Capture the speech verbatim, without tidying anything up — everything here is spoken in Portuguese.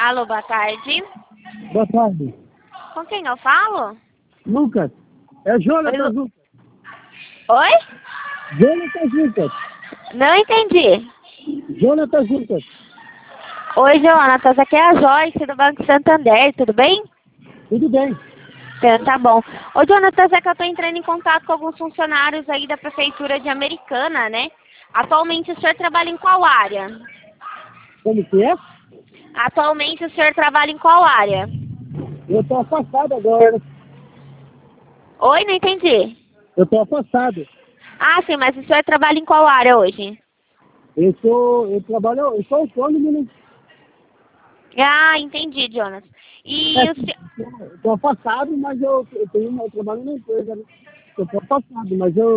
Alô, boa tarde. Boa tarde. Com quem eu falo? Lucas. É Jonatas Oi, Lucas. Oi? Jonatas Lucas. Não entendi. Jonatas Lucas. Oi, Jonatas, aqui é a Joyce do Banco Santander, tudo bem? Tudo bem. Então, tá bom. Ô, Jonatas, é que eu tô entrando em contato com alguns funcionários aí da Prefeitura de Americana, né? Atualmente o senhor trabalha em qual área? Como que é? Atualmente o senhor trabalha em qual área? Eu tô afastado agora. Oi, não entendi. Eu tô afastado. Ah, sim, mas o senhor trabalha em qual área hoje? Eu sou, eu trabalho, eu sou autônomo, né? Ah, entendi, Jonas. E É, o senhor... eu tô afastado, mas eu, eu tenho, eu trabalho na empresa, né? Eu tô afastado, mas eu